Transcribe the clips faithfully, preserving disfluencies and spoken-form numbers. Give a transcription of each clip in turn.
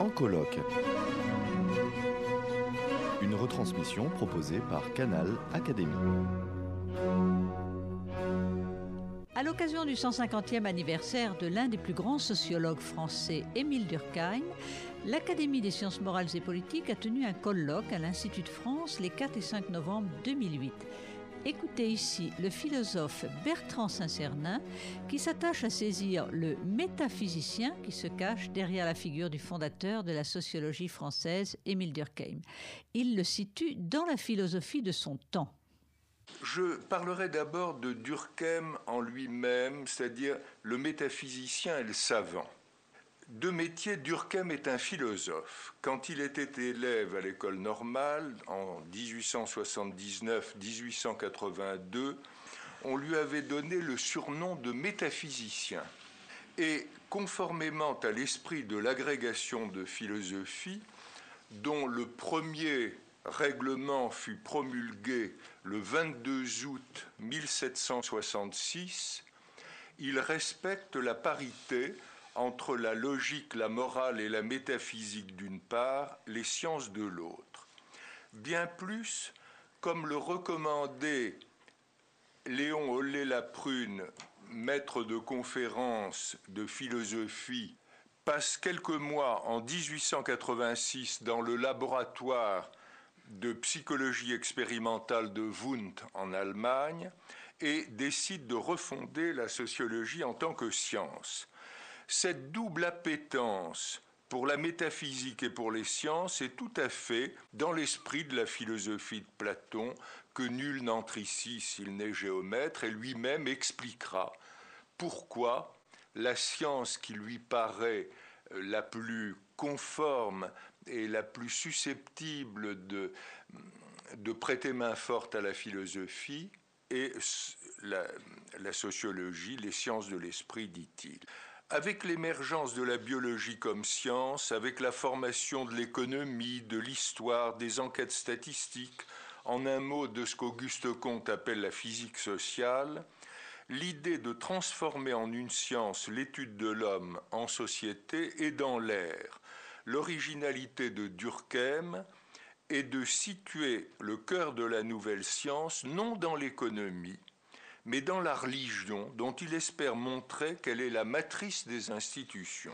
En colloque. Une retransmission proposée par Canal Académie. À l'occasion du cent cinquantième anniversaire de l'un des plus grands sociologues français, Émile Durkheim, l'Académie des sciences morales et politiques a tenu un colloque à l'Institut de France les quatre et cinq novembre deux mille huit. Écoutez ici le philosophe Bertrand Saint-Cernin qui s'attache à saisir le métaphysicien qui se cache derrière la figure du fondateur de la sociologie française, Émile Durkheim. Il le situe dans la philosophie de son temps. Je parlerai d'abord de Durkheim en lui-même, c'est-à-dire le métaphysicien et le savant. De métier, Durkheim est un philosophe. Quand il était élève à l'école normale, en dix-huit cent soixante-dix-neuf à dix-huit cent quatre-vingt-deux, on lui avait donné le surnom de métaphysicien. Et conformément à l'esprit de l'agrégation de philosophie, dont le premier règlement fut promulgué le vingt-deux août mille sept cent soixante-six, il respecte la parité entre la logique, la morale et la métaphysique d'une part, les sciences de l'autre. Bien plus, comme le recommandait Léon Hollet-Laprune, maître de conférence de philosophie, passe quelques mois en dix-huit cent quatre-vingt-six dans le laboratoire de psychologie expérimentale de Wundt en Allemagne et décide de refonder la sociologie en tant que science. Cette double appétence pour la métaphysique et pour les sciences est tout à fait dans l'esprit de la philosophie de Platon, que nul n'entre ici s'il n'est géomètre, et lui-même expliquera pourquoi la science qui lui paraît la plus conforme et la plus susceptible de, de prêter main forte à la philosophie est la, la sociologie, les sciences de l'esprit, dit-il. Avec l'émergence de la biologie comme science, avec la formation de l'économie, de l'histoire, des enquêtes statistiques, en un mot de ce qu'Auguste Comte appelle la physique sociale, l'idée de transformer en une science l'étude de l'homme en société est dans l'air. L'originalité de Durkheim est de situer le cœur de la nouvelle science non dans l'économie, mais dans la religion, dont il espère montrer qu'elle est la matrice des institutions.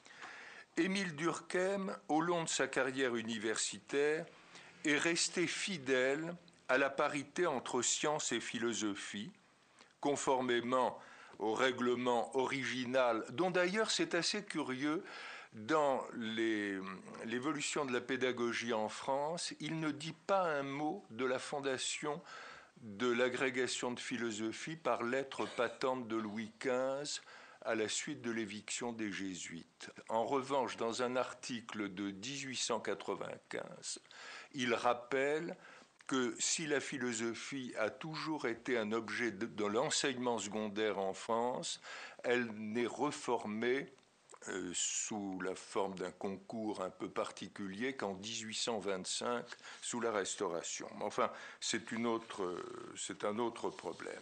Émile Durkheim, au long de sa carrière universitaire, est resté fidèle à la parité entre science et philosophie, conformément au règlement original, dont d'ailleurs c'est assez curieux, dans les, l'évolution de la pédagogie en France, il ne dit pas un mot de la fondation de l'agrégation de philosophie par lettre patente de Louis quinze à la suite de l'éviction des Jésuites. En revanche, dans un article de dix-huit cent quatre-vingt-quinze, il rappelle que si la philosophie a toujours été un objet de, de l'enseignement secondaire en France, elle n'est reformée euh, sous la forme d'un concours un peu particulier qu'en dix-huit cent vingt-cinq, sous la Restauration. Enfin, c'est, une autre, c'est un autre problème.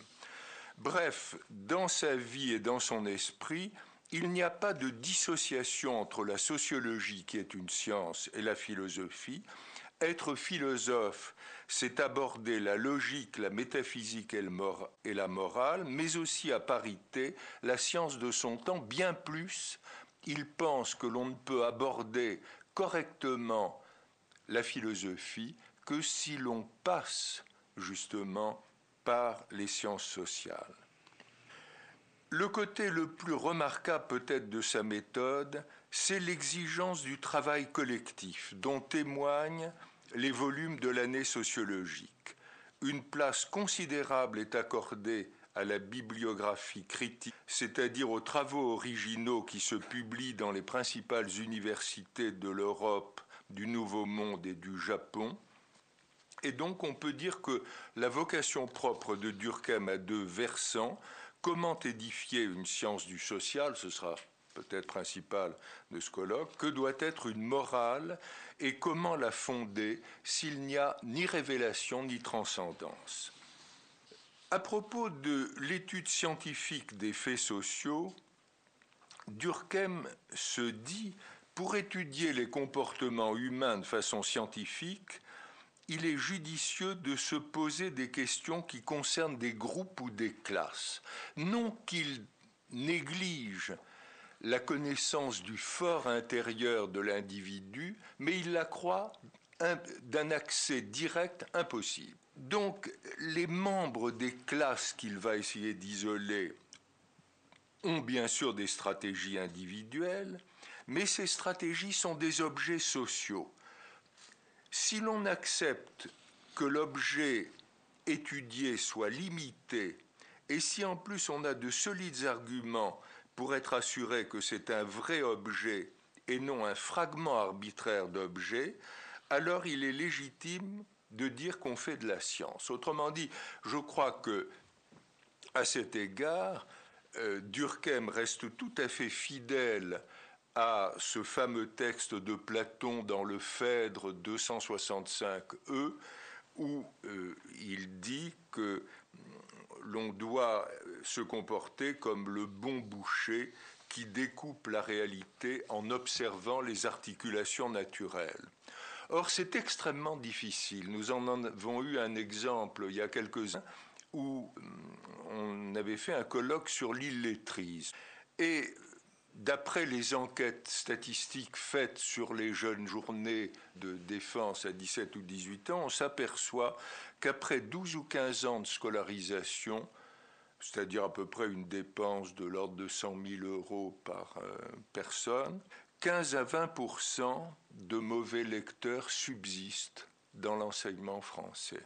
Bref, dans sa vie et dans son esprit, il n'y a pas de dissociation entre la sociologie, qui est une science, et la philosophie. Être philosophe, c'est aborder la logique, la métaphysique et, le mor- et la morale, mais aussi à parité la science de son temps, bien plus. Il pense que l'on ne peut aborder correctement la philosophie que si l'on passe justement par les sciences sociales. Le côté le plus remarquable peut-être de sa méthode, c'est l'exigence du travail collectif, dont témoignent les volumes de l'année sociologique. Une place considérable est accordée à la bibliographie critique, c'est-à-dire aux travaux originaux qui se publient dans les principales universités de l'Europe, du Nouveau Monde et du Japon. Et donc on peut dire que la vocation propre de Durkheim a deux versants. Comment édifier une science du social, ce sera peut-être principal de ce colloque, que doit être une morale et comment la fonder s'il n'y a ni révélation ni transcendance. À propos de l'étude scientifique des faits sociaux, Durkheim se dit Pour étudier les comportements humains de façon scientifique, il est judicieux de se poser des questions qui concernent des groupes ou des classes. Non qu'il néglige la connaissance du fort intérieur de l'individu, mais il la croit d'un accès direct impossible. Donc, les membres des classes qu'il va essayer d'isoler ont bien sûr des stratégies individuelles, mais ces stratégies sont des objets sociaux. Si l'on accepte que l'objet étudié soit limité, et si en plus on a de solides arguments pour être assuré que c'est un vrai objet et non un fragment arbitraire d'objet, alors il est légitime de dire qu'on fait de la science. Autrement dit, je crois que, à cet égard, euh, Durkheim reste tout à fait fidèle à ce fameux texte de Platon dans le Phèdre deux cent soixante-cinq E, où euh, il dit que l'on doit se comporter comme le bon boucher qui découpe la réalité en observant les articulations naturelles. Or, c'est extrêmement difficile. Nous en avons eu un exemple il y a quelques années où on avait fait un colloque sur l'illettrisme. Et d'après les enquêtes statistiques faites sur les jeunes journées de défense à dix-sept ou dix-huit ans, on s'aperçoit qu'après douze ou quinze ans de scolarisation, c'est-à-dire à peu près une dépense de l'ordre de cent mille euros par euh, personne, quinze à vingt pour cent de mauvais lecteurs subsistent dans l'enseignement français.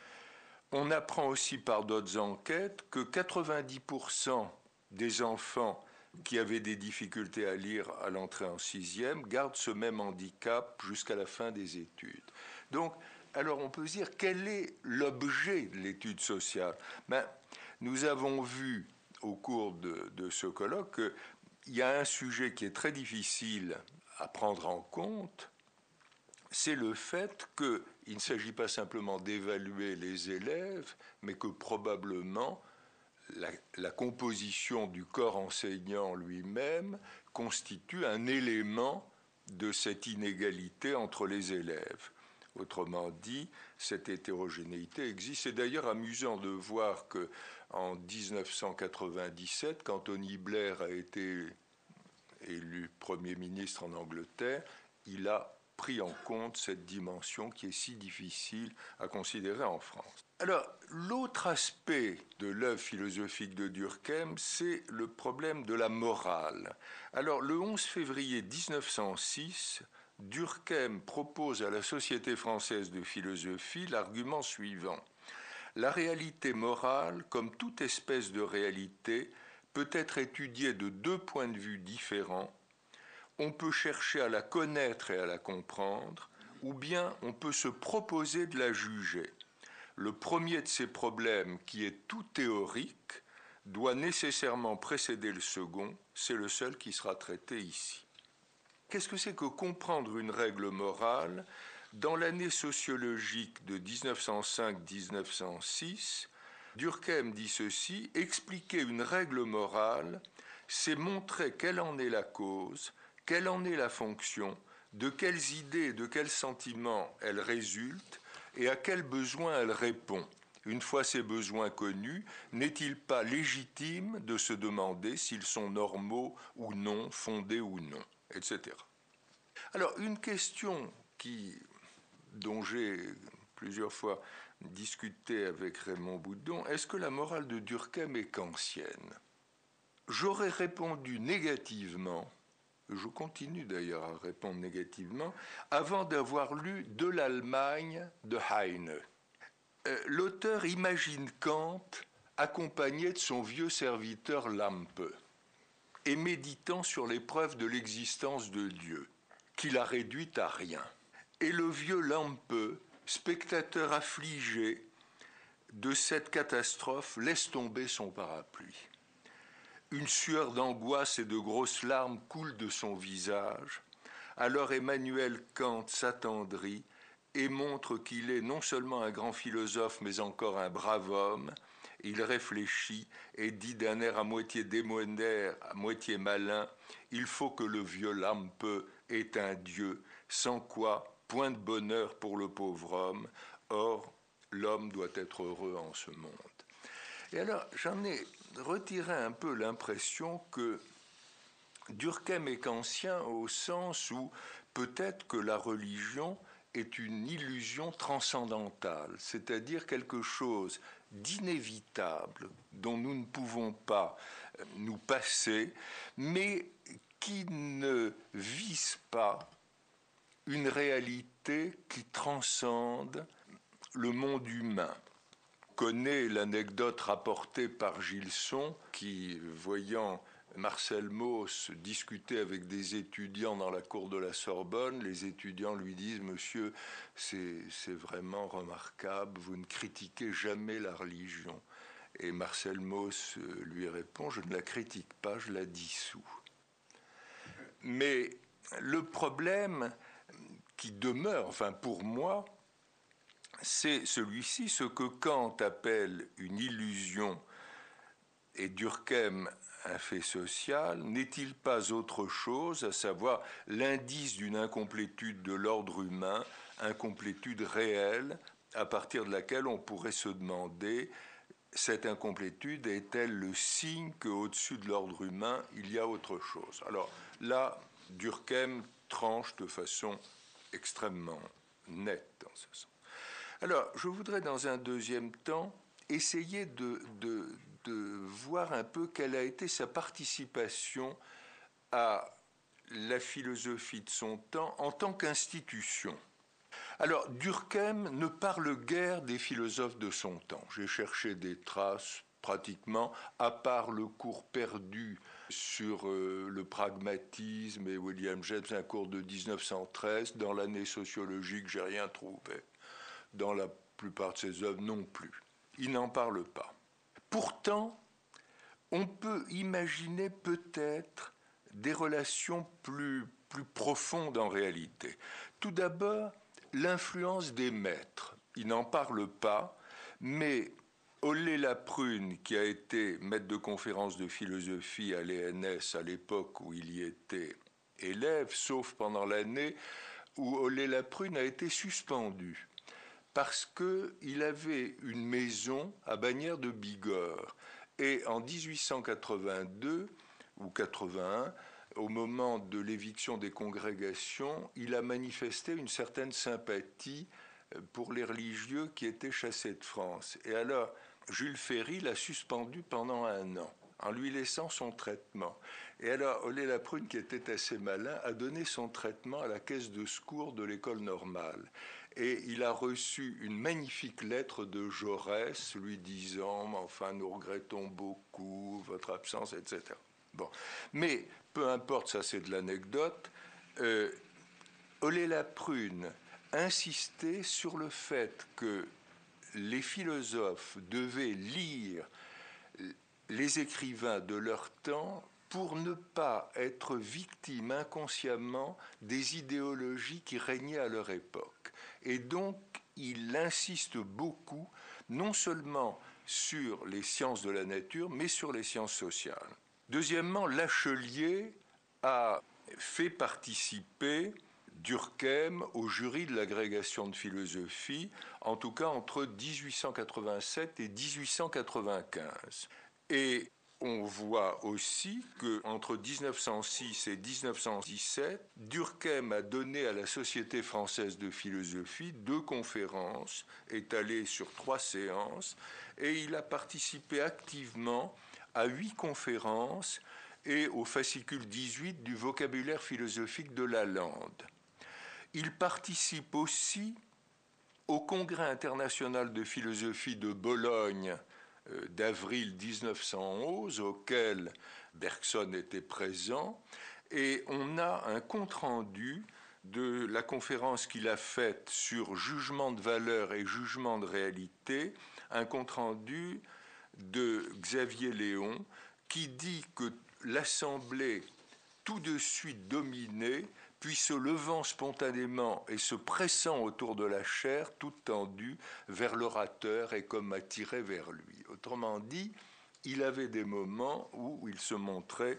On apprend aussi par d'autres enquêtes que quatre-vingt-dix pour cent des enfants qui avaient des difficultés à lire à l'entrée en sixième gardent ce même handicap jusqu'à la fin des études. Donc, alors on peut se dire, quel est l'objet de l'étude sociale ? Ben, nous avons vu au cours de, de ce colloque qu'il y a un sujet qui est très difficile à prendre en compte, c'est le fait qu'il ne s'agit pas simplement d'évaluer les élèves, mais que probablement la, la composition du corps enseignant lui-même constitue un élément de cette inégalité entre les élèves. Autrement dit, cette hétérogénéité existe. C'est d'ailleurs amusant de voir qu'en dix-neuf cent quatre-vingt-dix-sept, quand Tony Blair a été élu Premier ministre en Angleterre, il a pris en compte cette dimension qui est si difficile à considérer en France. Alors, l'autre aspect de l'œuvre philosophique de Durkheim, c'est le problème de la morale. Alors, le onze février dix-neuf cent six, Durkheim propose à la Société française de philosophie l'argument suivant. La réalité morale, comme toute espèce de réalité, peut être étudiée de deux points de vue différents. On peut chercher à la connaître et à la comprendre, ou bien on peut se proposer de la juger. Le premier de ces problèmes, qui est tout théorique, doit nécessairement précéder le second, c'est le seul qui sera traité ici. Qu'est-ce que c'est que comprendre une règle morale ? Dans l'année sociologique de dix-neuf cent cinq à dix-neuf cent six, Durkheim dit ceci, « Expliquer une règle morale, c'est montrer quelle en est la cause, quelle en est la fonction, de quelles idées et de quels sentiments elle résulte et à quels besoins elle répond. Une fois ces besoins connus, n'est-il pas légitime de se demander s'ils sont normaux ou non, fondés ou non, et cetera. Alors, une question qui, dont j'ai plusieurs fois discuté avec Raymond Boudon, est-ce que la morale de Durkheim est kantienne ? J'aurais répondu négativement, je continue d'ailleurs à répondre négativement, avant d'avoir lu De l'Allemagne de Heine. Euh, l'auteur imagine Kant accompagné de son vieux serviteur Lampe et méditant sur les preuves de l'existence de Dieu, qu'il a réduite à rien. Et le vieux Lampe, spectateur affligé de cette catastrophe, laisse tomber son parapluie. Une sueur d'angoisse et de grosses larmes coulent de son visage. Alors Emmanuel Kant s'attendrit et montre qu'il est non seulement un grand philosophe, mais encore un brave homme. Il réfléchit et dit d'un air à moitié démonaire, à moitié malin, « Il faut que le vieux Lampe est un Dieu, sans quoi point de bonheur pour le pauvre homme. Or, l'homme doit être heureux en ce monde. Et alors, j'en ai retiré un peu l'impression que Durkheim est kantien au sens où peut-être que la religion est une illusion transcendantale, c'est-à-dire quelque chose d'inévitable dont nous ne pouvons pas nous passer, mais qui ne vise pas une réalité qui transcende le monde humain. On connaît l'anecdote rapportée par Gilson qui, voyant Marcel Mauss discuter avec des étudiants dans la cour de la Sorbonne, les étudiants lui disent « Monsieur, c'est, c'est vraiment remarquable, vous ne critiquez jamais la religion. » Et Marcel Mauss lui répond « Je ne la critique pas, je la dissous. » Mais le problème qui demeure, enfin pour moi, c'est celui-ci, ce que Kant appelle une illusion et Durkheim un fait social, n'est-il pas autre chose, à savoir l'indice d'une incomplétude de l'ordre humain, incomplétude réelle, à partir de laquelle on pourrait se demander, cette incomplétude est-elle le signe qu'au-dessus de l'ordre humain, il y a autre chose? Alors là, Durkheim tranche de façon extrêmement nette dans ce sens. Alors, je voudrais dans un deuxième temps essayer de, de, de voir un peu quelle a été sa participation à la philosophie de son temps en tant qu'institution. Alors, Durkheim ne parle guère des philosophes de son temps. J'ai cherché des traces pratiquement, à part le cours perdu sur euh, le pragmatisme et William James, un cours de dix-neuf cent treize. Dans l'année sociologique, j'ai rien trouvé. Dans la plupart de ses œuvres, non plus. Il n'en parle pas. Pourtant, on peut imaginer peut-être des relations plus, plus profondes en réalité. Tout d'abord, l'influence des maîtres. Il n'en parle pas, mais Ollé Laprune, qui a été maître de conférence de philosophie à l'E N S à l'époque où il y était élève, sauf pendant l'année où Ollé Laprune a été suspendu, parce qu'il avait une maison à Bagnères de Bigorre. Et en dix-huit cent quatre-vingt-deux ou quatre-vingt-un, au moment de l'éviction des congrégations, il a manifesté une certaine sympathie pour les religieux qui étaient chassés de France. Et alors, Jules Ferry l'a suspendu pendant un an, en lui laissant son traitement. Et alors, Ollé Laprune, qui était assez malin, a donné son traitement à la caisse de secours de l'école normale. Et il a reçu une magnifique lettre de Jaurès lui disant « Enfin, nous regrettons beaucoup votre absence, et cetera » Bon. Mais, peu importe, ça c'est de l'anecdote, euh, Ollé Laprune insistait sur le fait que les philosophes devaient lire les écrivains de leur temps pour ne pas être victimes inconsciemment des idéologies qui régnaient à leur époque. Et donc, il insiste beaucoup, non seulement sur les sciences de la nature, mais sur les sciences sociales. Deuxièmement, Lachelier a fait participer Durkheim au jury de l'agrégation de philosophie, en tout cas entre dix-huit cent quatre-vingt-sept et dix-huit cent quatre-vingt-quinze. Et on voit aussi qu'entre dix-neuf cent six et dix-neuf cent dix-sept, Durkheim a donné à la Société française de philosophie deux conférences étalées sur trois séances, et il a participé activement à huit conférences et au fascicule dix-huit du vocabulaire philosophique de Lalande. Il participe aussi au Congrès international de philosophie de Bologne euh, d'avril dix-neuf cent onze, auquel Bergson était présent, et on a un compte-rendu de la conférence qu'il a faite sur jugement de valeur et jugement de réalité, un compte-rendu de Xavier Léon, qui dit que l'Assemblée, tout de suite dominée, puis se levant spontanément et se pressant autour de la chaire, toute tendue vers l'orateur et comme attirée vers lui. Autrement dit, il avait des moments où il se montrait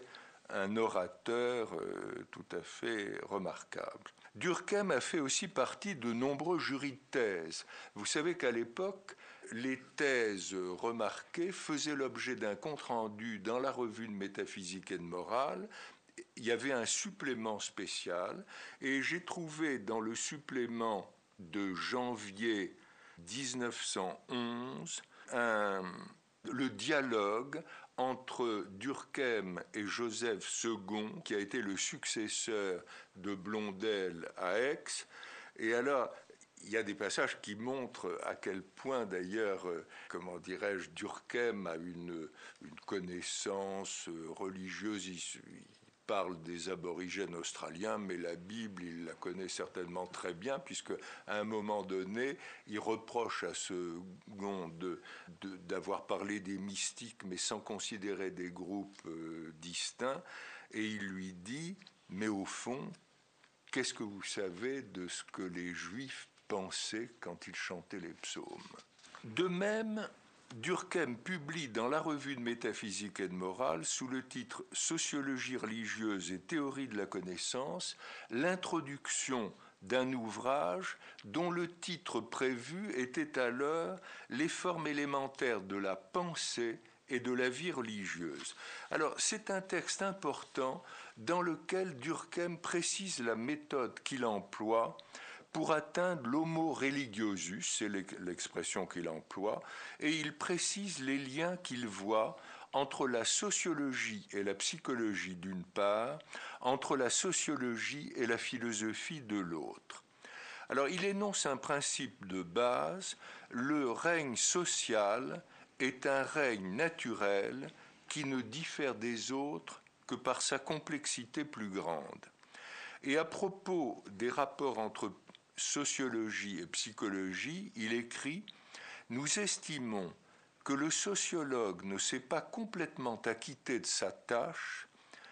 un orateur euh, tout à fait remarquable. Durkheim a fait aussi partie de nombreux jurys de thèse. Vous savez qu'à l'époque, les thèses remarquées faisaient l'objet d'un compte-rendu dans la revue de métaphysique et de morale. Il y avait un supplément spécial et j'ai trouvé dans le supplément de janvier dix-neuf cent onze un, le dialogue entre Durkheim et Joseph Second, qui a été le successeur de Blondel à Aix. Et alors, il y a des passages qui montrent à quel point, d'ailleurs, euh, comment dirais-je, Durkheim a une, une connaissance religieuse. Il, il parle des aborigènes australiens, mais la Bible, il la connaît certainement très bien, puisque à un moment donné, il reproche à Second de, de, d'avoir parlé des mystiques, mais sans considérer des groupes euh, distincts, et il lui dit, mais au fond, qu'est-ce que vous savez de ce que les Juifs pensaient quand ils chantaient les psaumes? De même, Durkheim publie dans la revue de métaphysique et de morale, sous le titre « Sociologie religieuse et théorie de la connaissance », l'introduction d'un ouvrage dont le titre prévu était alors « Les formes élémentaires de la pensée et de la vie religieuse ». Alors, c'est un texte important dans lequel Durkheim précise la méthode qu'il emploie pour atteindre l'homo religiosus, c'est l'expression qu'il emploie, et il précise les liens qu'il voit entre la sociologie et la psychologie d'une part, entre la sociologie et la philosophie de l'autre. Alors, il énonce un principe de base, le règne social est un règne naturel qui ne diffère des autres que par sa complexité plus grande. Et à propos des rapports entre sociologie et psychologie, il écrit « Nous estimons que le sociologue ne s'est pas complètement acquitté de sa tâche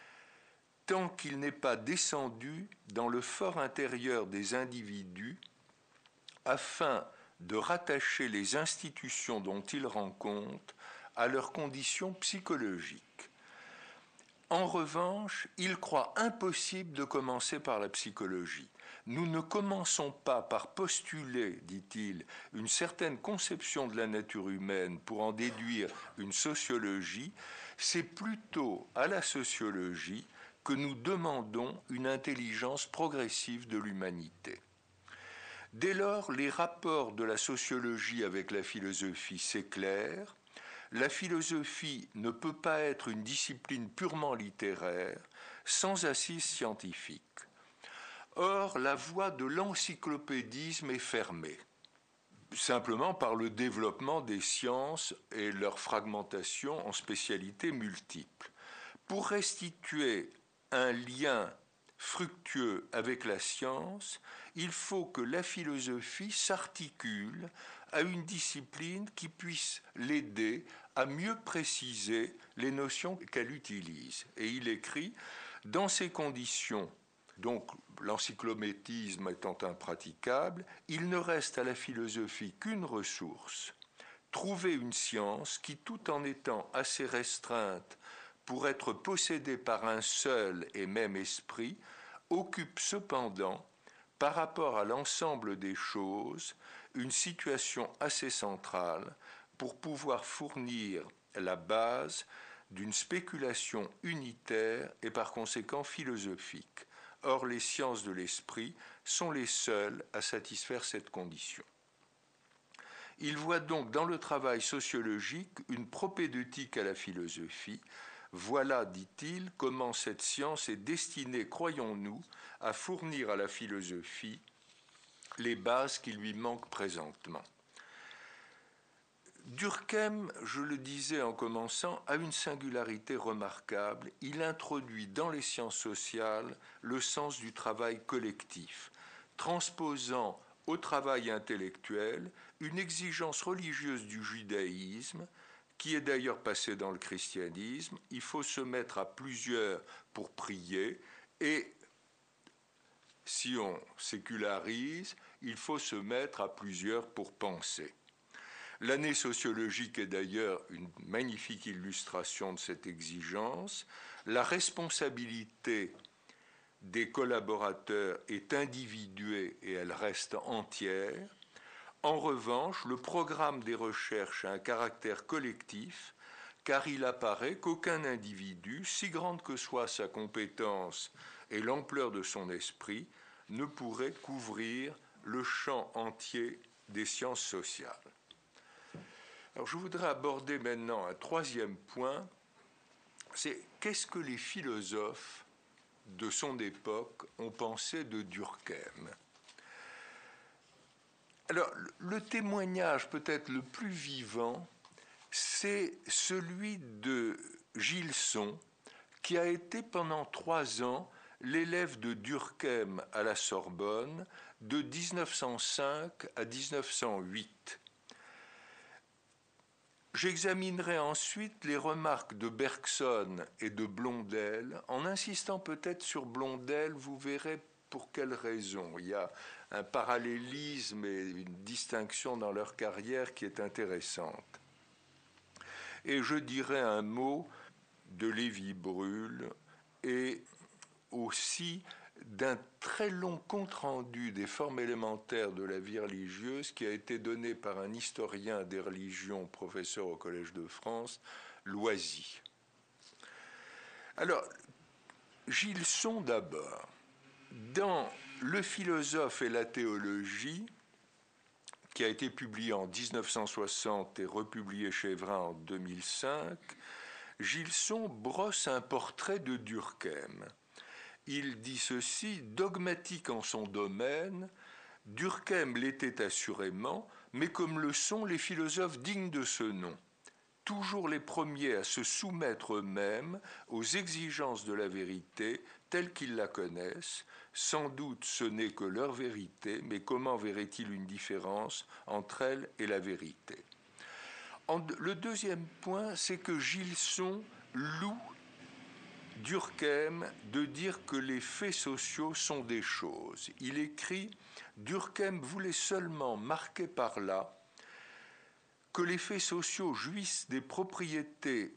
tant qu'il n'est pas descendu dans le fort intérieur des individus afin de rattacher les institutions dont il rend compte à leurs conditions psychologiques. En revanche, il croit impossible de commencer par la psychologie. Nous ne commençons pas par postuler, dit-il, une certaine conception de la nature humaine pour en déduire une sociologie, c'est plutôt à la sociologie que nous demandons une intelligence progressive de l'humanité. Dès lors, les rapports de la sociologie avec la philosophie s'éclairent. La philosophie ne peut pas être une discipline purement littéraire, sans assise scientifique. Or, la voie de l'encyclopédisme est fermée, simplement par le développement des sciences et leur fragmentation en spécialités multiples. Pour restituer un lien fructueux avec la science, il faut que la philosophie s'articule à une discipline qui puisse l'aider à mieux préciser les notions qu'elle utilise. Et il écrit, dans ces conditions, donc l'encyclométisme étant impraticable, il ne reste à la philosophie qu'une ressource, trouver une science qui, tout en étant assez restreinte pour être possédée par un seul et même esprit, occupe cependant, par rapport à l'ensemble des choses, une situation assez centrale pour pouvoir fournir la base d'une spéculation unitaire et par conséquent philosophique. Or, les sciences de l'esprit sont les seules à satisfaire cette condition. Il voit donc dans le travail sociologique une propédeutique à la philosophie. Voilà, dit-il, comment cette science est destinée, croyons-nous, à fournir à la philosophie les bases qui lui manquent présentement. Durkheim, je le disais en commençant, a une singularité remarquable. Il introduit dans les sciences sociales le sens du travail collectif, transposant au travail intellectuel une exigence religieuse du judaïsme, qui est d'ailleurs passée dans le christianisme. Il faut se mettre à plusieurs pour prier, et si on sécularise, il faut se mettre à plusieurs pour penser. L'année sociologique est d'ailleurs une magnifique illustration de cette exigence. la responsabilité des collaborateurs est individuée et elle reste entière. En revanche, le programme des recherches a un caractère collectif, car il apparaît qu'aucun individu, si grande que soit sa compétence et l'ampleur de son esprit, ne pourrait couvrir le champ entier des sciences sociales. Alors, je voudrais aborder maintenant un troisième point, c'est qu'est-ce que les philosophes de son époque ont pensé de Durkheim. Alors, le témoignage peut-être le plus vivant, c'est celui de Gilson, qui a été pendant trois ans l'élève de Durkheim à la Sorbonne de dix-neuf cent cinq à dix-neuf cent huit. J'examinerai ensuite les remarques de Bergson et de Blondel. En insistant peut-être sur Blondel, vous verrez pour quelles raisons. Il y a un parallélisme et une distinction dans leur carrière qui est intéressante. Et je dirai un mot de Lévi-Brul et aussi d'un très long compte-rendu des formes élémentaires de la vie religieuse qui a été donné par un historien des religions, professeur au Collège de France, Loisy. Alors, Gilson d'abord. Dans Le philosophe et la théologie, qui a été publié en dix-neuf cent soixante et republié chez Vrin en deux mille cinq, Gilson brosse un portrait de Durkheim. Il dit ceci: dogmatique en son domaine, Durkheim l'était assurément, mais comme le sont les philosophes dignes de ce nom, toujours les premiers à se soumettre eux-mêmes aux exigences de la vérité telle qu'ils la connaissent. Sans doute ce n'est que leur vérité, mais comment verrait-il une différence entre elle et la vérité? En, le deuxième point, c'est que Gilson loue Durkheim de dire que les faits sociaux sont des choses. Il écrit « Durkheim voulait seulement marquer par là que les faits sociaux jouissent des propriétés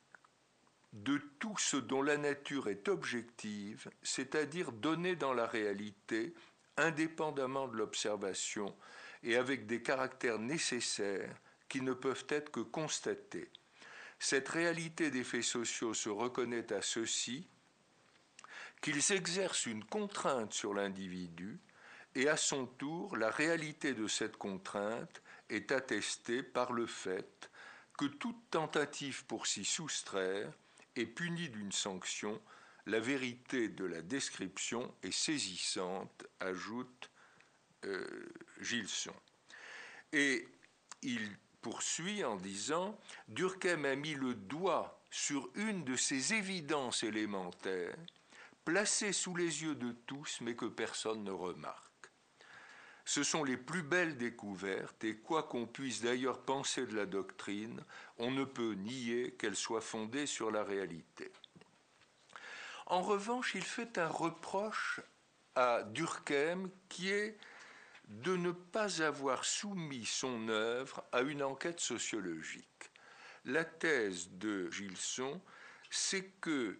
de tout ce dont la nature est objective, c'est-à-dire données dans la réalité, indépendamment de l'observation et avec des caractères nécessaires qui ne peuvent être que constatés. Cette réalité des faits sociaux se reconnaît à ceci, qu'ils exercent une contrainte sur l'individu, et à son tour, la réalité de cette contrainte est attestée par le fait que toute tentative pour s'y soustraire est punie d'une sanction. La vérité de la description est saisissante, ajoute euh, Gilson. Et il poursuit en disant « Durkheim a mis le doigt sur une de ces évidences élémentaires, placées sous les yeux de tous, mais que personne ne remarque. Ce sont les plus belles découvertes, et quoi qu'on puisse d'ailleurs penser de la doctrine, on ne peut nier qu'elle soit fondée sur la réalité. » En revanche, il fait un reproche à Durkheim qui est de ne pas avoir soumis son œuvre à une enquête sociologique. La thèse de Gilson, c'est que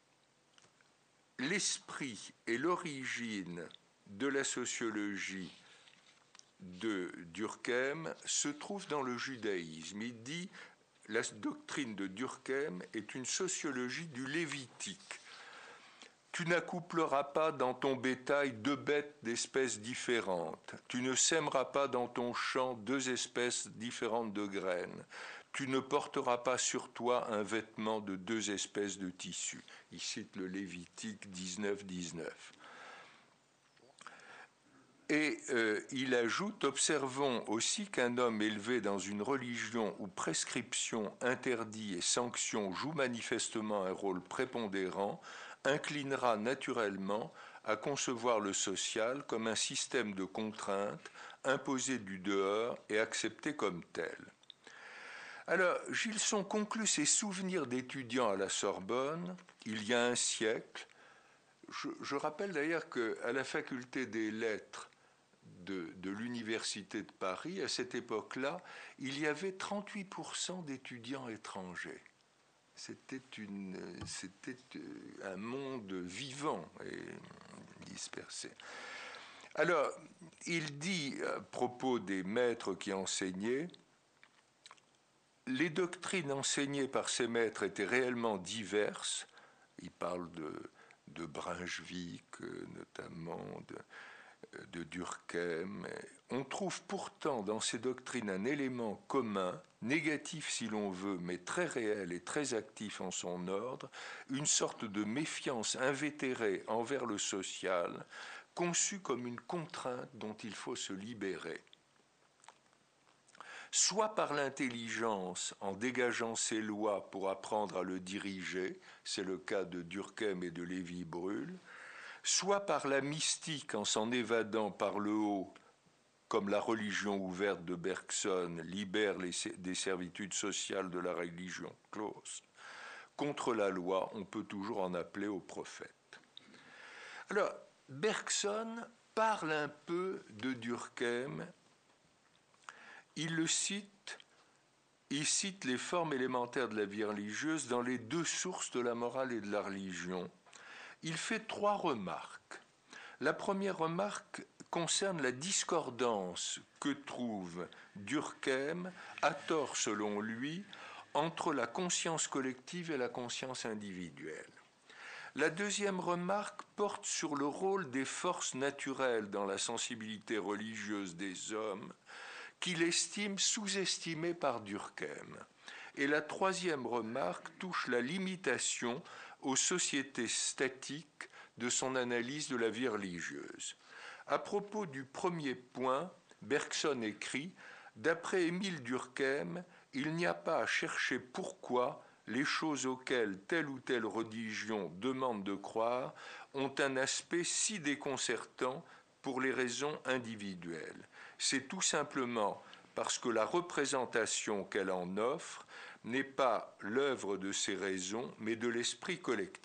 l'esprit et l'origine de la sociologie de Durkheim se trouvent dans le judaïsme. Il dit « La doctrine de Durkheim est une sociologie du Lévitique. Tu n'accoupleras pas dans ton bétail deux bêtes d'espèces différentes. Tu ne sèmeras pas dans ton champ deux espèces différentes de graines. Tu ne porteras pas sur toi un vêtement de deux espèces de tissus. » Il cite le Lévitique dix-neuf dix-neuf. Et euh, il ajoute « Observons aussi qu'un homme élevé dans une religion où prescription, interdit et sanction jouent manifestement un rôle prépondérant, inclinera naturellement à concevoir le social comme un système de contraintes imposé du dehors et accepté comme tel. » Alors, Gilson conclut ses souvenirs d'étudiant à la Sorbonne, il y a un siècle. Je, je rappelle d'ailleurs qu'à la faculté des lettres de, de l'Université de Paris, à cette époque-là, il y avait trente-huit pour cent d'étudiants étrangers. c'était, une, c'était un monde vivant et dispersé. Alors, il dit à propos des maîtres qui enseignaient, les doctrines enseignées par ces maîtres étaient réellement diverses. Il parle de, de Brunswick, notamment, de, de Durkheim. On trouve pourtant dans ces doctrines un élément commun, négatif si l'on veut, mais très réel et très actif en son ordre, une sorte de méfiance invétérée envers le social, conçue comme une contrainte dont il faut se libérer. Soit par l'intelligence, en dégageant ses lois pour apprendre à le diriger, c'est le cas de Durkheim et de Lévi-Brühl, soit par la mystique, en s'en évadant par le haut, comme la religion ouverte de Bergson libère les, des servitudes sociales de la religion close. Contre la loi, on peut toujours en appeler au prophète. Alors, Bergson parle un peu de Durkheim. Il le cite, il cite les formes élémentaires de la vie religieuse dans les deux sources de la morale et de la religion. Il fait trois remarques. La première remarque concerne la discordance que trouve Durkheim, à tort selon lui, entre la conscience collective et la conscience individuelle. La deuxième remarque porte sur le rôle des forces naturelles dans la sensibilité religieuse des hommes, qu'il estime sous-estimée par Durkheim. Et la troisième remarque touche la limitation aux sociétés statiques de son analyse de la vie religieuse. À propos du premier point, Bergson écrit « D'après Émile Durkheim, il n'y a pas à chercher pourquoi les choses auxquelles telle ou telle religion demande de croire ont un aspect si déconcertant pour les raisons individuelles. C'est tout simplement parce que la représentation qu'elle en offre n'est pas l'œuvre de ces raisons, mais de l'esprit collectif. »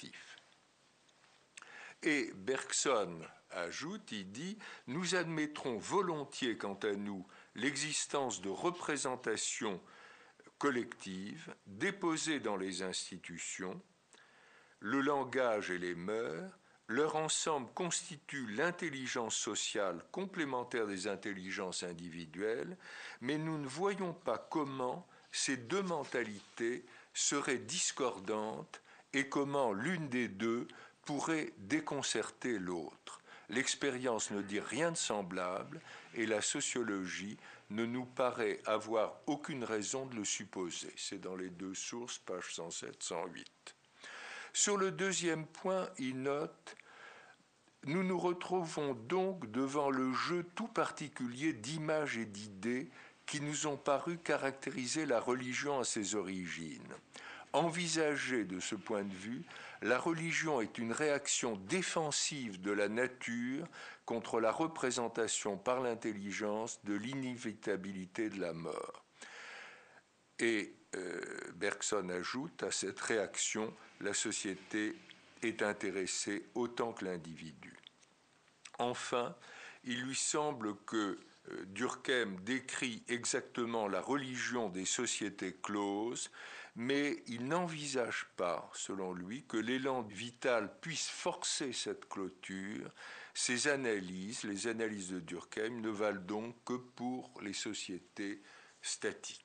Et Bergson ajoute, il dit « Nous admettrons volontiers, quant à nous, l'existence de représentations collectives déposées dans les institutions, le langage et les mœurs. Leur ensemble constitue l'intelligence sociale complémentaire des intelligences individuelles, mais nous ne voyons pas comment ces deux mentalités seraient discordantes et comment l'une des deux pourrait déconcerter l'autre. L'expérience ne dit rien de semblable et la sociologie ne nous paraît avoir aucune raison de le supposer. » C'est dans les deux sources, pages cent sept cent huit. Sur le deuxième point, il note « Nous nous retrouvons donc devant le jeu tout particulier d'images et d'idées qui nous ont paru caractériser la religion à ses origines. Envisagée de ce point de vue, la religion est une réaction défensive de la nature contre la représentation par l'intelligence de l'inévitabilité de la mort. » Et euh, Bergson ajoute, à cette réaction, la société est intéressée autant que l'individu. Enfin, il lui semble que euh, Durkheim décrit exactement la religion des sociétés closes, mais il n'envisage pas, selon lui, que l'élan vital puisse forcer cette clôture. Ces analyses, les analyses de Durkheim, ne valent donc que pour les sociétés statiques.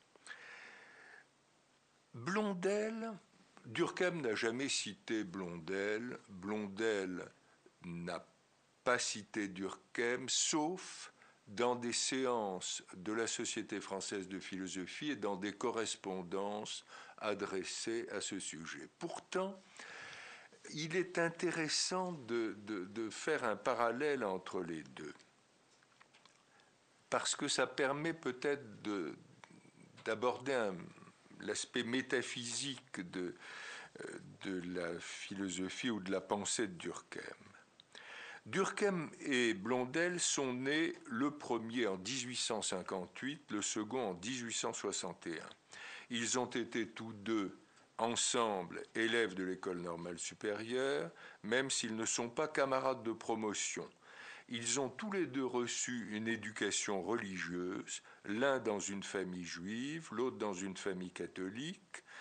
Blondel, Durkheim n'a jamais cité Blondel, Blondel n'a pas cité Durkheim, sauf dans des séances de la Société française de philosophie et dans des correspondances adressées à ce sujet. Pourtant, il est intéressant de, de, de faire un parallèle entre les deux, parce que ça permet peut-être de, d'aborder un, l'aspect métaphysique de, de la philosophie ou de la pensée de Durkheim. Durkheim et Blondel sont nés le premier en dix-huit cent cinquante-huit, le second en dix-huit cent soixante et un. Ils ont été tous deux ensemble élèves de l'école normale supérieure, même s'ils ne sont pas camarades de promotion. Ils ont tous les deux reçu une éducation religieuse, l'un dans une famille juive, l'autre dans une famille catholique.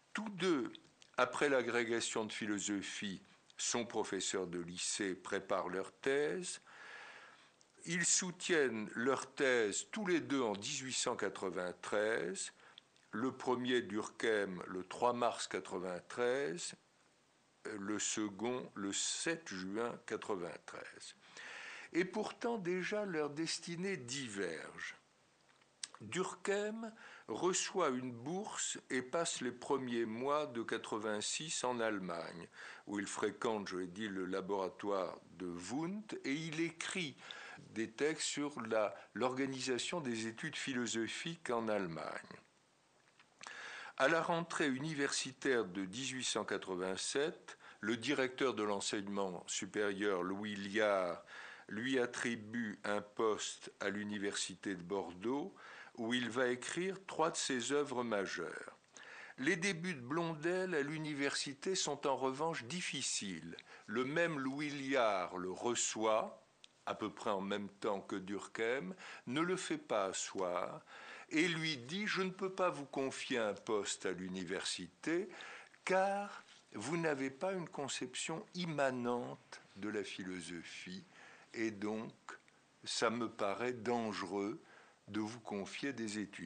Tous deux, après l'agrégation de philosophie, sont professeurs de lycée, préparent leur thèse. Ils soutiennent leur thèse tous les deux en dix-huit cent quatre-vingt-treize, le premier Durkheim le trois mars quatre-vingt-treize, le second le sept juin quatre-vingt-treize. Et pourtant déjà leurs destinées divergent. Durkheim reçoit une bourse et passe les premiers mois de quatre-vingt-six en Allemagne, où il fréquente, je l'ai dit, le laboratoire de Wundt, et il écrit des textes sur la, l'organisation des études philosophiques en Allemagne. À la rentrée universitaire de dix-huit cent quatre-vingt-sept, le directeur de l'enseignement supérieur, Louis Liard, lui attribue un poste à l'université de Bordeaux, où il va écrire trois de ses œuvres majeures. Les débuts de Blondel à l'université sont en revanche difficiles. Le même Louis Liard le reçoit, à peu près en même temps que Durkheim, ne le fait pas asseoir et lui dit « Je ne peux pas vous confier un poste à l'université car vous n'avez pas une conception immanente de la philosophie et donc ça me paraît dangereux de vous confier des étudiants. »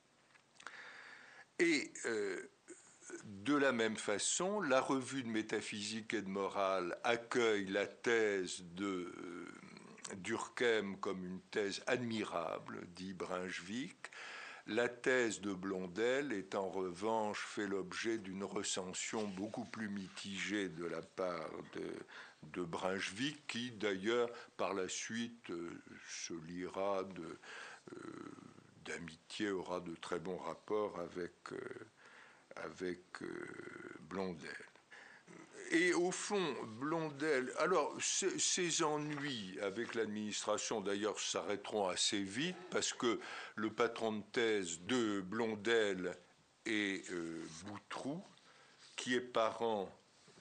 Et euh, de la même façon, la revue de métaphysique et de morale accueille la thèse de euh, Durkheim comme une thèse admirable, dit Brunswick. La thèse de Blondel est en revanche fait l'objet d'une recension beaucoup plus mitigée de la part de, de Brunswick, qui d'ailleurs par la suite euh, se liera de... Euh, d'amitié, aura de très bons rapports avec, euh, avec euh, Blondel. Et au fond, Blondel, alors ces, ces ennuis avec l'administration d'ailleurs s'arrêteront assez vite parce que le patron de thèse de Blondel est euh, Boutroux, qui est parent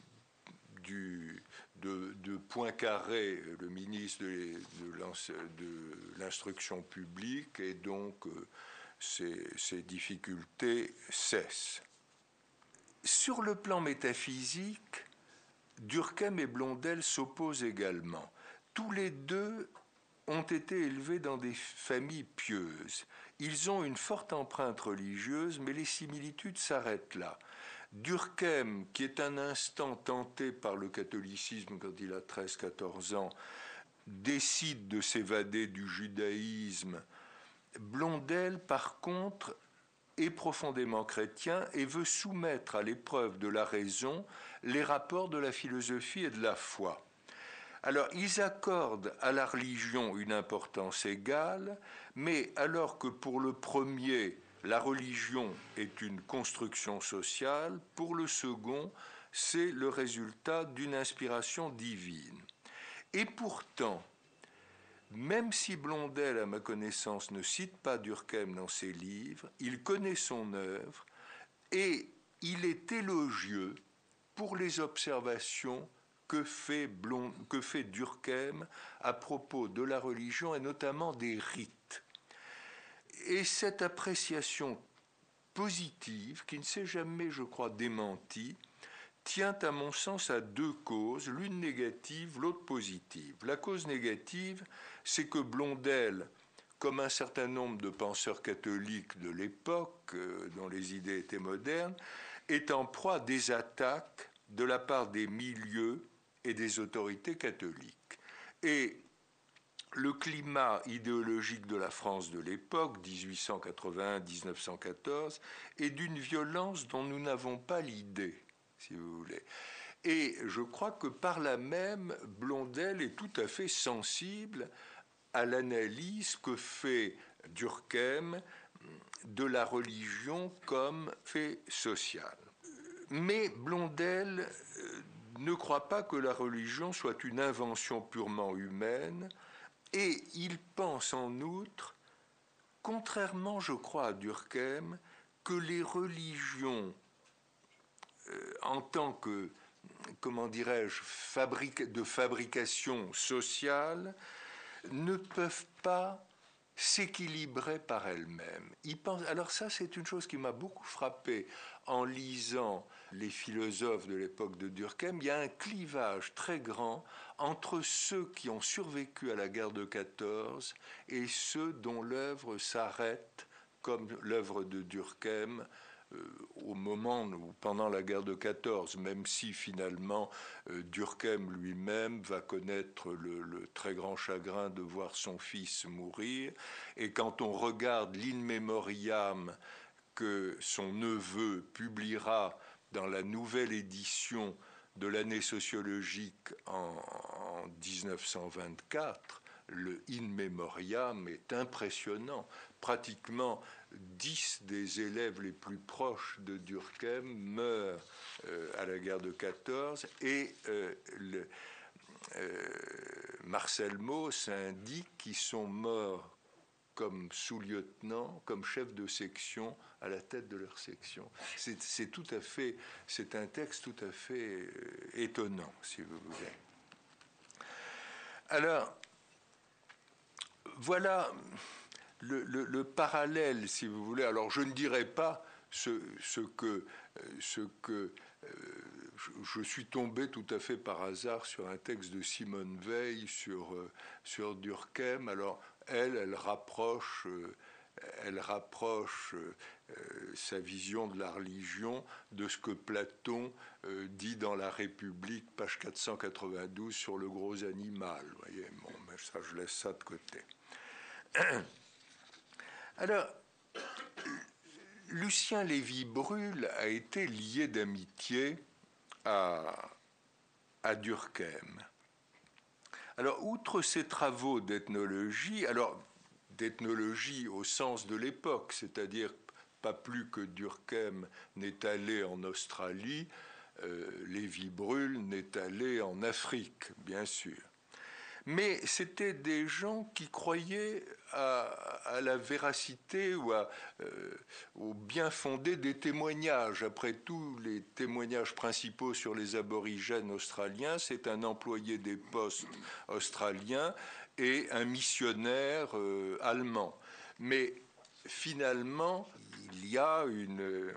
du, de, de Poincaré, le ministre de, de, de l'instruction publique, et donc euh, ces, ces difficultés cessent. Sur le plan métaphysique, Durkheim et Blondel s'opposent également. Tous les deux ont été élevés dans des familles pieuses. Ils ont une forte empreinte religieuse, mais les similitudes s'arrêtent là. Durkheim, qui est un instant tenté par le catholicisme quand il a treize quatorze ans, décide de s'évader du judaïsme. Blondel, par contre, est profondément chrétien et veut soumettre à l'épreuve de la raison les rapports de la philosophie et de la foi. Alors, ils accordent à la religion une importance égale, mais alors que pour le premier, la religion est une construction sociale, pour le second, c'est le résultat d'une inspiration divine. Et pourtant, même si Blondel, à ma connaissance, ne cite pas Durkheim dans ses livres, il connaît son œuvre et il est élogieux pour les observations que fait, Blond, que fait Durkheim à propos de la religion et notamment des rites. Et cette appréciation positive, qui ne s'est jamais, je crois, démentie, tient à mon sens à deux causes, l'une négative, l'autre positive. La cause négative, c'est que Blondel, comme un certain nombre de penseurs catholiques de l'époque, euh, dont les idées étaient modernes, est en proie à des attaques de la part des milieux et des autorités catholiques. Et le climat idéologique de la France de l'époque, dix-huit cent quatre-vingt-un à dix-neuf cent quatorze, est d'une violence dont nous n'avons pas l'idée, si vous voulez. Et je crois que par là même, Blondel est tout à fait sensible à l'analyse que fait Durkheim de la religion comme fait social. Mais Blondel ne croit pas que la religion soit une invention purement humaine, et il pense en outre, contrairement, je crois, à Durkheim, que les religions, euh, en tant que, comment dirais-je, fabric- de fabrication sociale, ne peuvent pas s'équilibrait par elle-même. Il pense, alors ça, c'est une chose qui m'a beaucoup frappé en lisant les philosophes de l'époque de Durkheim. Il y a un clivage très grand entre ceux qui ont survécu à la guerre de quatorze et ceux dont l'œuvre s'arrête, comme l'œuvre de Durkheim, Euh, au moment où, pendant la guerre de quatorze, même si finalement euh, Durkheim lui-même va connaître le, le très grand chagrin de voir son fils mourir, et quand on regarde l'In Memoriam que son neveu publiera dans la nouvelle édition de l'année sociologique en, en dix-neuf cent vingt-quatre, le In Memoriam est impressionnant. Pratiquement dix des élèves les plus proches de Durkheim meurent euh, à la guerre de quatorze et euh, le, euh, Marcel Mauss indique qu'ils sont morts comme sous-lieutenant, comme chef de section à la tête de leur section. C'est, c'est tout à fait, c'est un texte tout à fait euh, étonnant, si vous voulez. Alors, voilà le, le, le parallèle, si vous voulez. Alors, je ne dirais pas ce, ce que, ce que euh, je, je suis tombé tout à fait par hasard sur un texte de Simone Weil sur, euh, sur Durkheim. Alors, elle, elle rapproche, euh, elle rapproche euh, sa vision de la religion de ce que Platon euh, dit dans La République, page quatre cent quatre-vingt-douze, sur le gros animal. Vous voyez, bon, mais ça, je laisse ça de côté. Alors, Lucien Lévy-Bruhl a été lié d'amitié à, à Durkheim. Alors, outre ses travaux d'ethnologie, alors d'ethnologie au sens de l'époque, c'est-à-dire pas plus que Durkheim n'est allé en Australie, euh, Lévy-Bruhl n'est allé en Afrique, bien sûr. Mais c'était des gens qui croyaient à, à la véracité ou à, euh, au bien fondé des témoignages. Après tout, les témoignages principaux sur les aborigènes australiens, c'est un employé des postes australiens et un missionnaire euh, allemand. Mais finalement, il y a une,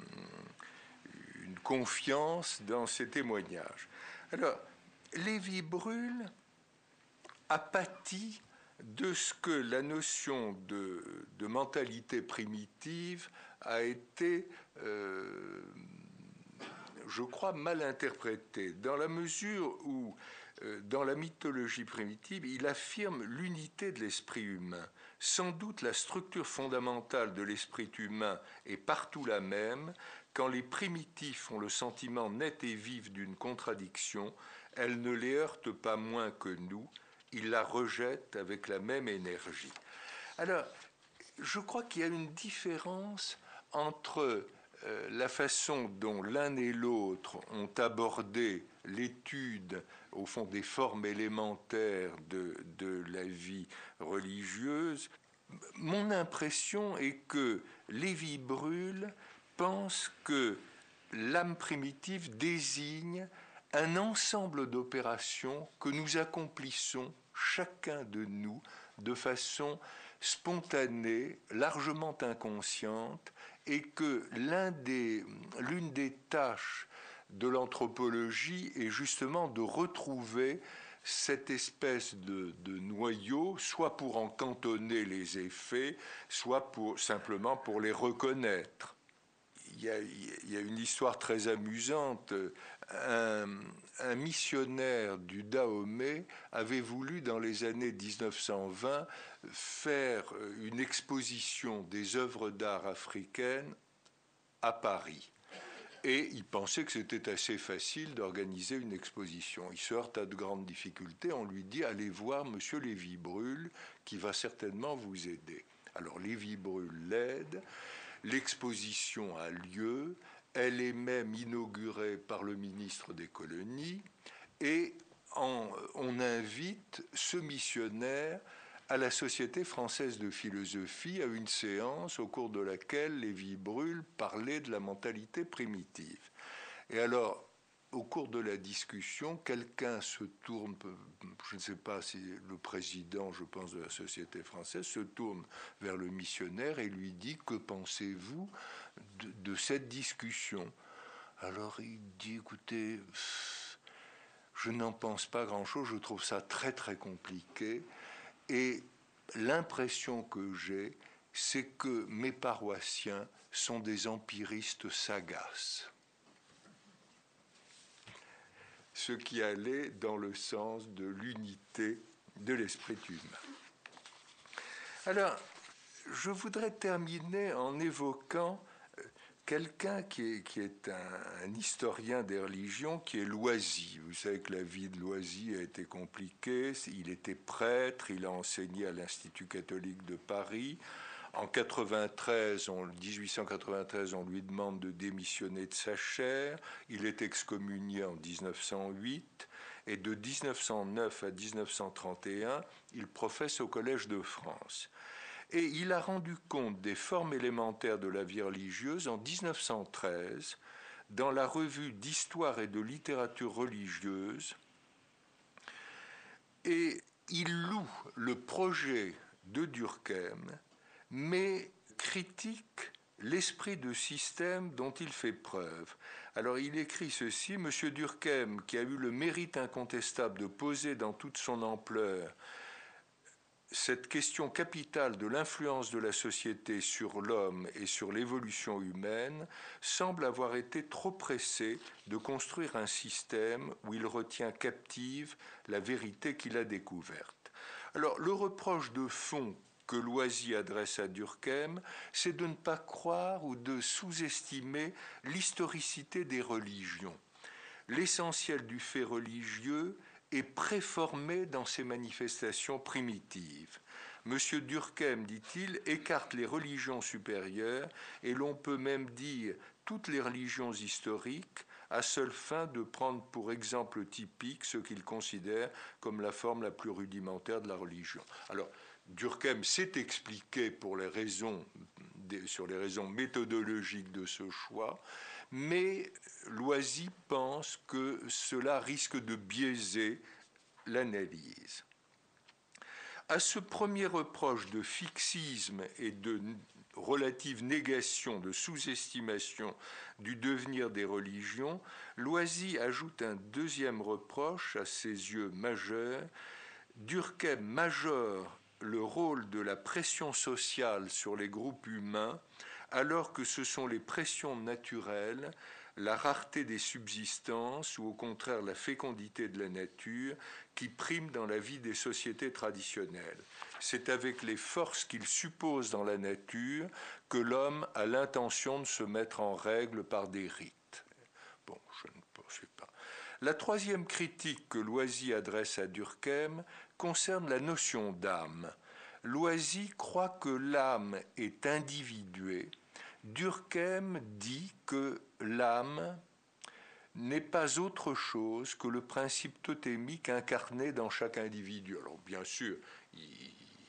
une confiance dans ces témoignages. Alors, Lévy-Bruhl a pâti de ce que la notion de, de mentalité primitive a été, euh, je crois, mal interprétée, dans la mesure où, euh, dans la mythologie primitive, il affirme l'unité de l'esprit humain. Sans doute la structure fondamentale de l'esprit humain est partout la même. Quand les primitifs ont le sentiment net et vif d'une contradiction, elle ne les heurte pas moins que nous. Il la rejette avec la même énergie. Alors, je crois qu'il y a une différence entre euh, la façon dont l'un et l'autre ont abordé l'étude, au fond, des formes élémentaires de, de la vie religieuse. Mon impression est que Lévy-Bruhl pense que l'âme primitive désigne un ensemble d'opérations que nous accomplissons chacun de nous de façon spontanée, largement inconsciente, et que l'un des, l'une des tâches de l'anthropologie est justement de retrouver cette espèce de, de noyau, soit pour en cantonner les effets, soit pour, simplement pour les reconnaître. Il y a, il y a une histoire très amusante. Un, un missionnaire du Dahomey avait voulu, dans les années dix-neuf cent vingt, faire une exposition des œuvres d'art africaines à Paris. Et il pensait que c'était assez facile d'organiser une exposition. Il se heurte à de grandes difficultés. On lui dit « Allez voir M. Lévy-Bruhl, qui va certainement vous aider ». Alors Lévy-Bruhl l'aide. L'exposition a lieu, elle est même inaugurée par le ministre des colonies et en, on invite ce missionnaire à la Société française de philosophie à une séance au cours de laquelle Lévy-Bruhl parlait de la mentalité primitive. Et alors, au cours de la discussion, quelqu'un se tourne, je ne sais pas si le président, je pense, de la Société française, se tourne vers le missionnaire et lui dit « Que pensez-vous de, de cette discussion ?» Alors il dit « Écoutez, je n'en pense pas grand-chose, je trouve ça très très compliqué. Et l'impression que j'ai, c'est que mes paroissiens sont des empiristes sagaces. » Ce qui allait dans le sens de l'unité de l'esprit humain. Alors, je voudrais terminer en évoquant quelqu'un qui est, qui est un, un historien des religions, qui est Loisy. Vous savez que la vie de Loisy a été compliquée. Il était prêtre, il a enseigné à l'Institut catholique de Paris. En quatre-vingt-treize, en dix-huit cent quatre-vingt-treize, on lui demande de démissionner de sa chaire. Il est excommunié en dix-neuf cent huit. Et de dix-neuf cent neuf à dix-neuf cent trente et un, il professe au Collège de France. Et il a rendu compte des formes élémentaires de la vie religieuse en dix-neuf cent treize, dans la revue d'histoire et de littérature religieuse. Et il loue le projet de Durkheim, mais critique l'esprit de système dont il fait preuve. Alors il écrit ceci: « Monsieur Durkheim, qui a eu le mérite incontestable de poser dans toute son ampleur cette question capitale de l'influence de la société sur l'homme et sur l'évolution humaine, semble avoir été trop pressé de construire un système où il retient captive la vérité qu'il a découverte. » Alors le reproche de fond que Loisy adresse à Durkheim, c'est de ne pas croire ou de sous-estimer l'historicité des religions. L'essentiel du fait religieux est préformé dans ses manifestations primitives. Monsieur Durkheim, dit-il, écarte les religions supérieures et l'on peut même dire toutes les religions historiques à seule fin de prendre pour exemple typique ce qu'il considère comme la forme la plus rudimentaire de la religion. Alors, Durkheim s'est expliqué pour les raisons, sur les raisons méthodologiques de ce choix, mais Loisy pense que cela risque de biaiser l'analyse. À ce premier reproche de fixisme et de relative négation, de sous-estimation du devenir des religions, Loisy ajoute un deuxième reproche à ses yeux majeur. Durkheim majore le rôle de la pression sociale sur les groupes humains, alors que ce sont les pressions naturelles, la rareté des subsistances ou au contraire la fécondité de la nature qui priment dans la vie des sociétés traditionnelles. C'est avec les forces qu'il suppose dans la nature que l'homme a l'intention de se mettre en règle par des rites. Bon, je ne poursuis pas. La troisième critique que Loisy adresse à Durkheim concerne la notion d'âme. Loisy croit que l'âme est individuée. Durkheim dit que l'âme n'est pas autre chose que le principe totémique incarné dans chaque individu. Alors bien sûr, il,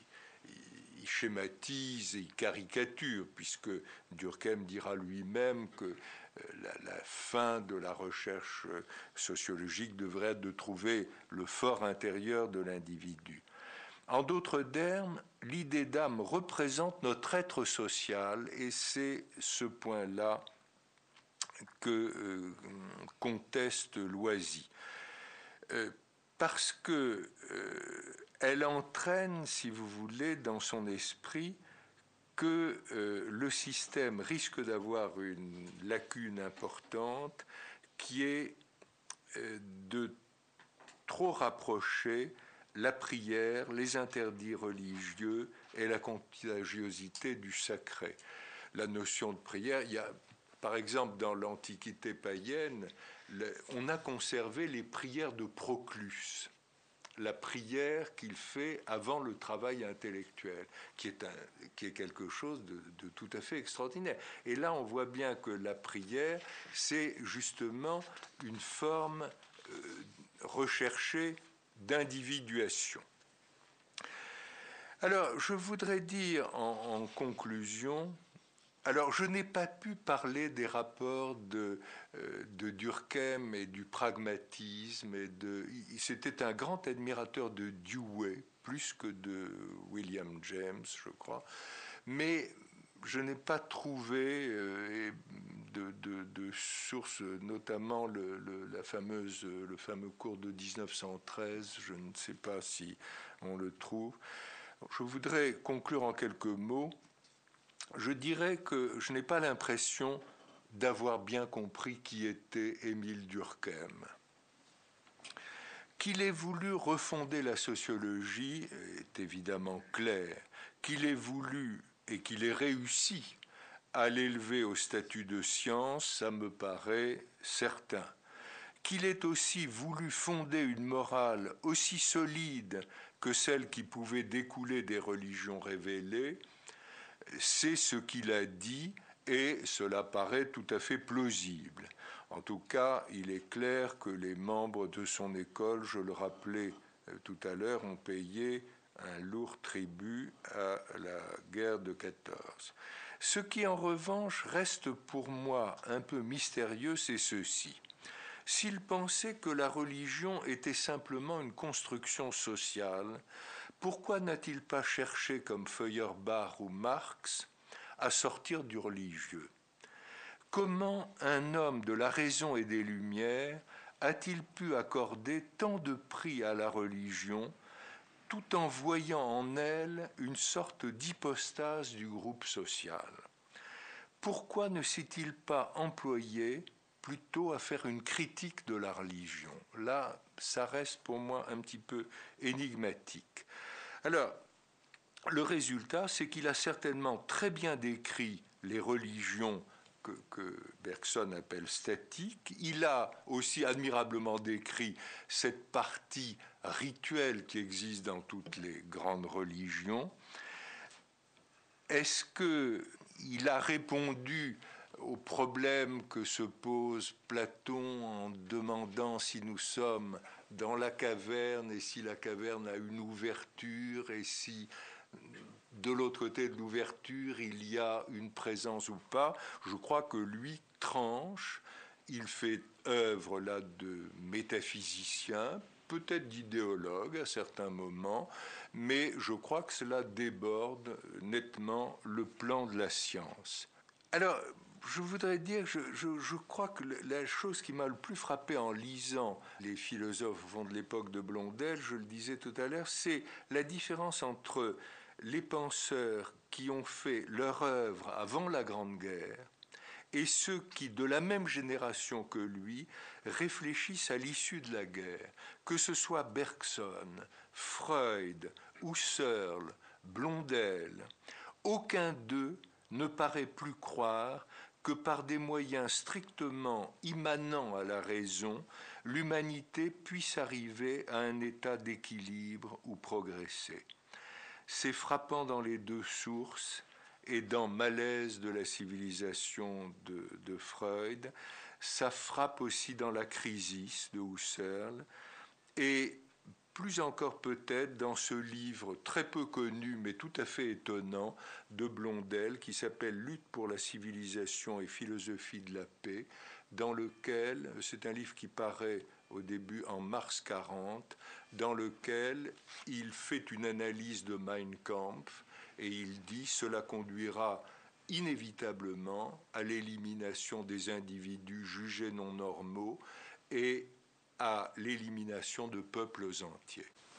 il schématise et il caricature, puisque Durkheim dira lui-même que la, la fin de la recherche sociologique devrait être de trouver le fort intérieur de l'individu. En d'autres termes, l'idée d'âme représente notre être social, et c'est ce point-là que euh, conteste Loisy. Euh, parce que euh, elle entraîne, si vous voulez, dans son esprit que euh, le système risque d'avoir une lacune importante qui est euh, de trop rapprocher la prière, les interdits religieux et la contagiosité du sacré. La notion de prière, il y a, par exemple, dans l'Antiquité païenne, le, on a conservé les prières de Proclus, la prière qu'il fait avant le travail intellectuel, qui est, un, qui est quelque chose de, de tout à fait extraordinaire. Et là, on voit bien que la prière, c'est justement une forme euh, recherchée d'individuation. Alors, je voudrais dire en, en conclusion Alors, je n'ai pas pu parler des rapports de, euh, de Durkheim et du pragmatisme. Et de, c'était un grand admirateur de Dewey, plus que de William James, je crois. Mais je n'ai pas trouvé euh, de, de, de sources, notamment le, le, la fameuse, le fameux cours de dix-neuf cent treize. Je ne sais pas si on le trouve. Je voudrais conclure en quelques mots. Je dirais que je n'ai pas l'impression d'avoir bien compris qui était Émile Durkheim. Qu'il ait voulu refonder la sociologie est évidemment clair. Qu'il ait voulu et qu'il ait réussi à l'élever au statut de science, ça me paraît certain. Qu'il ait aussi voulu fonder une morale aussi solide que celle qui pouvait découler des religions révélées, c'est ce qu'il a dit et cela paraît tout à fait plausible. En tout cas, il est clair que les membres de son école, je le rappelais tout à l'heure, ont payé un lourd tribut à la guerre de quatorze. Ce qui, en revanche, reste pour moi un peu mystérieux, c'est ceci. S'il pensait que la religion était simplement une construction sociale, pourquoi n'a-t-il pas cherché, comme Feuerbach ou Marx, à sortir du religieux? Comment un homme de la raison et des Lumières a-t-il pu accorder tant de prix à la religion, tout en voyant en elle une sorte d'hypostase du groupe social? Pourquoi ne s'est-il pas employé plutôt à faire une critique de la religion? Là, ça reste pour moi un petit peu énigmatique. Alors, le résultat, c'est qu'il a certainement très bien décrit les religions que, que Bergson appelle statiques. Il a aussi admirablement décrit cette partie rituelle qui existe dans toutes les grandes religions. Est-ce qu'il a répondu au problème que se pose Platon en demandant si nous sommes dans la caverne et si la caverne a une ouverture et si de l'autre côté de l'ouverture il y a une présence ou pas? Je crois que lui tranche, il fait œuvre là de métaphysicien, peut-être d'idéologue à certains moments, mais je crois que cela déborde nettement le plan de la science. Alors, je voudrais dire, je, je, je crois que la chose qui m'a le plus frappé en lisant les philosophes de l'époque de Blondel, je le disais tout à l'heure, c'est la différence entre les penseurs qui ont fait leur œuvre avant la Grande Guerre et ceux qui, de la même génération que lui, réfléchissent à l'issue de la guerre, que ce soit Bergson, Freud, Husserl, Blondel. Aucun d'eux ne paraît plus croire que par des moyens strictement immanents à la raison, l'humanité puisse arriver à un état d'équilibre ou progresser. C'est frappant dans les deux sources et dans Malaise de la civilisation de, de Freud, ça frappe aussi dans La Crisis de Husserl et plus encore peut-être dans ce livre très peu connu mais tout à fait étonnant de Blondel qui s'appelle Lutte pour la civilisation et philosophie de la paix, dans lequel, c'est un livre qui paraît au début en mars quarante, dans lequel il fait une analyse de Mein Kampf et il dit « Cela conduira inévitablement à l'élimination des individus jugés non normaux et à l'élimination de peuples entiers. »